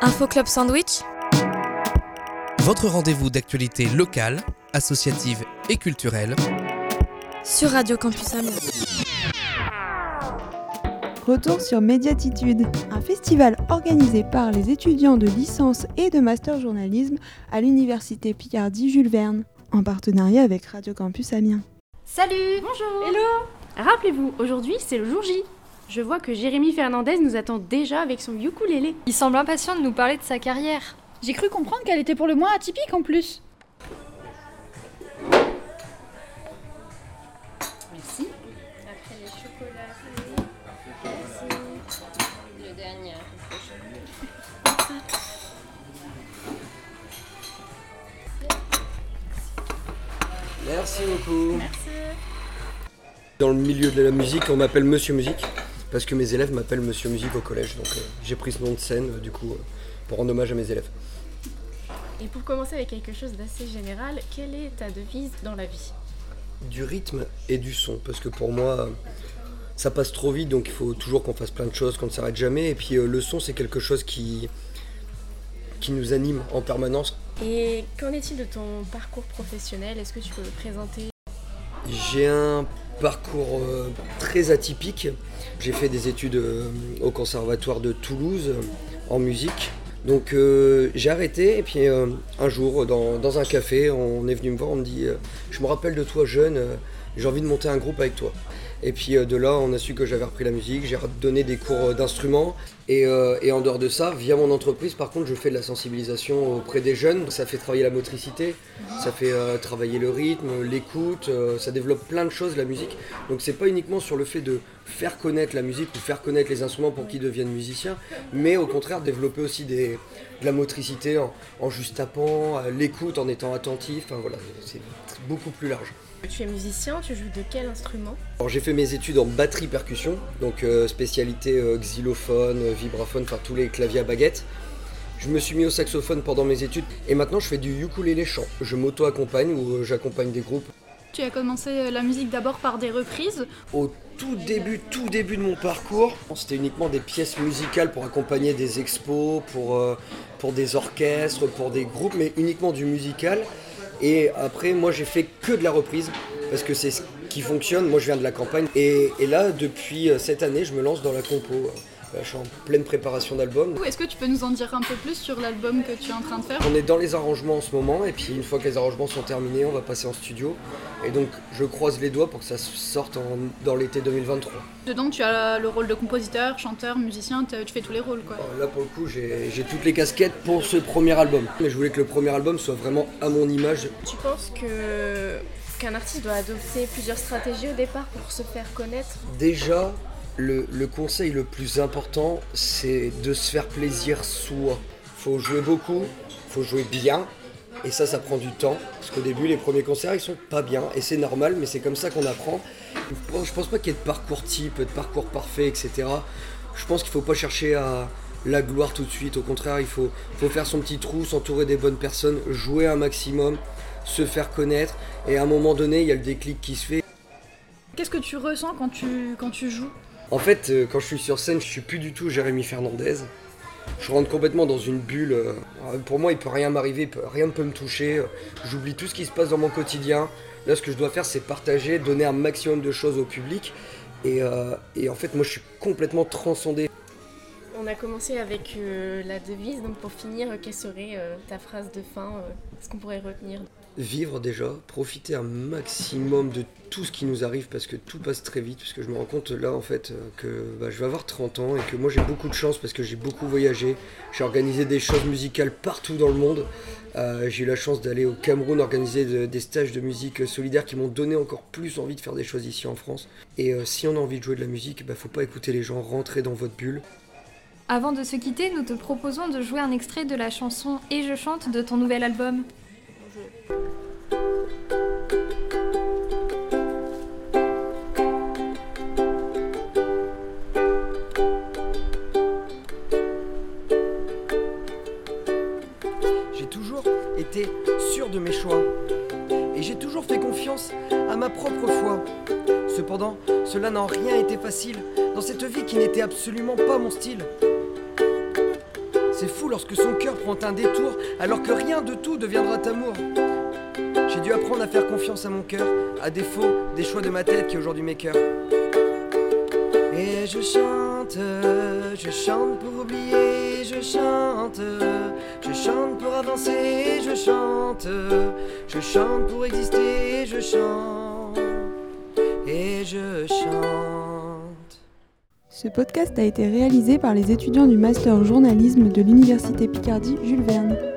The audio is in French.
Info Club Sandwich, votre rendez-vous d'actualité locale, associative et culturelle sur Radio Campus Amiens. Retour sur Médiatitude, un festival organisé par les étudiants de licence et de master journalisme à l'université Picardie Jules Verne, en partenariat avec Radio Campus Amiens. Salut! Bonjour! Hello! Rappelez-vous, aujourd'hui c'est le jour J. Je vois que Jérémy Fernandez nous attend déjà avec son ukulélé. Il semble impatient de nous parler de sa carrière. J'ai cru comprendre qu'elle était pour le moins atypique en plus. Merci. Après les chocolats. Merci. Le dernier. Merci beaucoup. Merci. Dans le milieu de la musique, on m'appelle Monsieur Musique, parce que mes élèves m'appellent Monsieur Musique au collège, donc j'ai pris ce nom de scène pour rendre hommage à mes élèves. Et pour commencer avec quelque chose d'assez général, quelle est ta devise dans la vie? Du rythme et du son, parce que pour moi, ça passe trop vite, donc il faut toujours qu'on fasse plein de choses, qu'on ne s'arrête jamais, et puis le son c'est quelque chose qui nous anime en permanence. Et qu'en est-il de ton parcours professionnel? Est-ce que tu peux le présenter? J'ai un parcours très atypique. J'ai fait des études au conservatoire de Toulouse en musique. Donc j'ai arrêté et puis un jour dans un café on est venu me voir, on me dit je me rappelle de toi jeune, j'ai envie de monter un groupe avec toi. Et puis de là on a su que j'avais repris la musique, j'ai donné des cours d'instruments et en dehors de ça, via mon entreprise par contre je fais de la sensibilisation auprès des jeunes. Ça fait travailler la motricité, ça fait travailler le rythme, l'écoute, ça développe plein de choses la musique. Donc c'est pas uniquement sur le fait de faire connaître la musique ou faire connaître les instruments pour qu'ils deviennent musiciens, mais au contraire développer aussi de la motricité en juste tapant, l'écoute en étant attentif, enfin voilà, c'est beaucoup plus large. Tu es musicien, tu joues de quel instrument? Alors j'ai fait mes études en batterie percussion, donc spécialité xylophone, vibraphone, enfin tous les claviers à baguette. Je me suis mis au saxophone pendant mes études et maintenant je fais du ukulélé chant. Je m'auto-accompagne ou j'accompagne des groupes. Tu as commencé la musique d'abord par des reprises. Au tout début de mon parcours, c'était uniquement des pièces musicales pour accompagner des expos, pour des orchestres, pour des groupes, mais uniquement du musical. Et après, moi, j'ai fait que de la reprise, parce que c'est ce qui fonctionne. Moi, je viens de la campagne. Et là, depuis cette année, je me lance dans la compo. Je suis en pleine préparation d'album. Est-ce que tu peux nous en dire un peu plus sur l'album que tu es en train de faire? On est dans les arrangements en ce moment, et puis une fois que les arrangements sont terminés, on va passer en studio. Et donc, je croise les doigts pour que ça sorte dans l'été 2023. Dedans, tu as le rôle de compositeur, chanteur, musicien, tu fais tous les rôles, quoi. Là, pour le coup, j'ai toutes les casquettes pour ce premier album. Mais je voulais que le premier album soit vraiment à mon image. Tu penses qu'un artiste doit adopter plusieurs stratégies au départ pour se faire connaître? Déjà, le conseil le plus important, c'est de se faire plaisir soi. Faut jouer beaucoup, faut jouer bien, et ça prend du temps. Parce qu'au début, les premiers concerts, ils sont pas bien, et c'est normal, mais c'est comme ça qu'on apprend. Je pense pas qu'il y ait de parcours type, de parcours parfait, etc. Je pense qu'il faut pas chercher à la gloire tout de suite. Au contraire, il faut faire son petit trou, s'entourer des bonnes personnes, jouer un maximum, se faire connaître, et à un moment donné, il y a le déclic qui se fait. Qu'est-ce que tu ressens quand tu joues? En fait, quand je suis sur scène, je suis plus du tout Jérémy Fernandez. Je rentre complètement dans une bulle. Pour moi, il peut rien m'arriver, rien ne peut me toucher. J'oublie tout ce qui se passe dans mon quotidien. Là, ce que je dois faire, c'est partager, donner un maximum de choses au public. Et en fait, moi, je suis complètement transcendé. On a commencé avec la devise, donc pour finir, quelle serait ta phrase de fin, ce qu'on pourrait retenir? Vivre déjà, profiter un maximum de tout ce qui nous arrive parce que tout passe très vite, parce que je me rends compte là en fait que je vais avoir 30 ans et que moi j'ai beaucoup de chance parce que j'ai beaucoup voyagé, j'ai organisé des choses musicales partout dans le monde, j'ai eu la chance d'aller au Cameroun organiser des stages de musique solidaire qui m'ont donné encore plus envie de faire des choses ici en France. Et si on a envie de jouer de la musique, faut pas écouter les gens, rentrer dans votre bulle. Avant de se quitter, nous te proposons de jouer un extrait de la chanson « Et je chante » de ton nouvel album. J'ai toujours été sûr de mes choix et j'ai toujours fait confiance à ma propre foi. Cependant, cela n'a en rien été facile dans cette vie qui n'était absolument pas mon style. C'est fou lorsque son cœur prend un détour, alors que rien de tout deviendra amour. J'ai dû apprendre à faire confiance à mon cœur, à défaut des choix de ma tête qui aujourd'hui m'écœurent. Et je chante pour oublier, je chante pour avancer, je chante pour exister, je chante et je chante. Ce podcast a été réalisé par les étudiants du Master Journalisme de l'Université Picardie Jules Verne.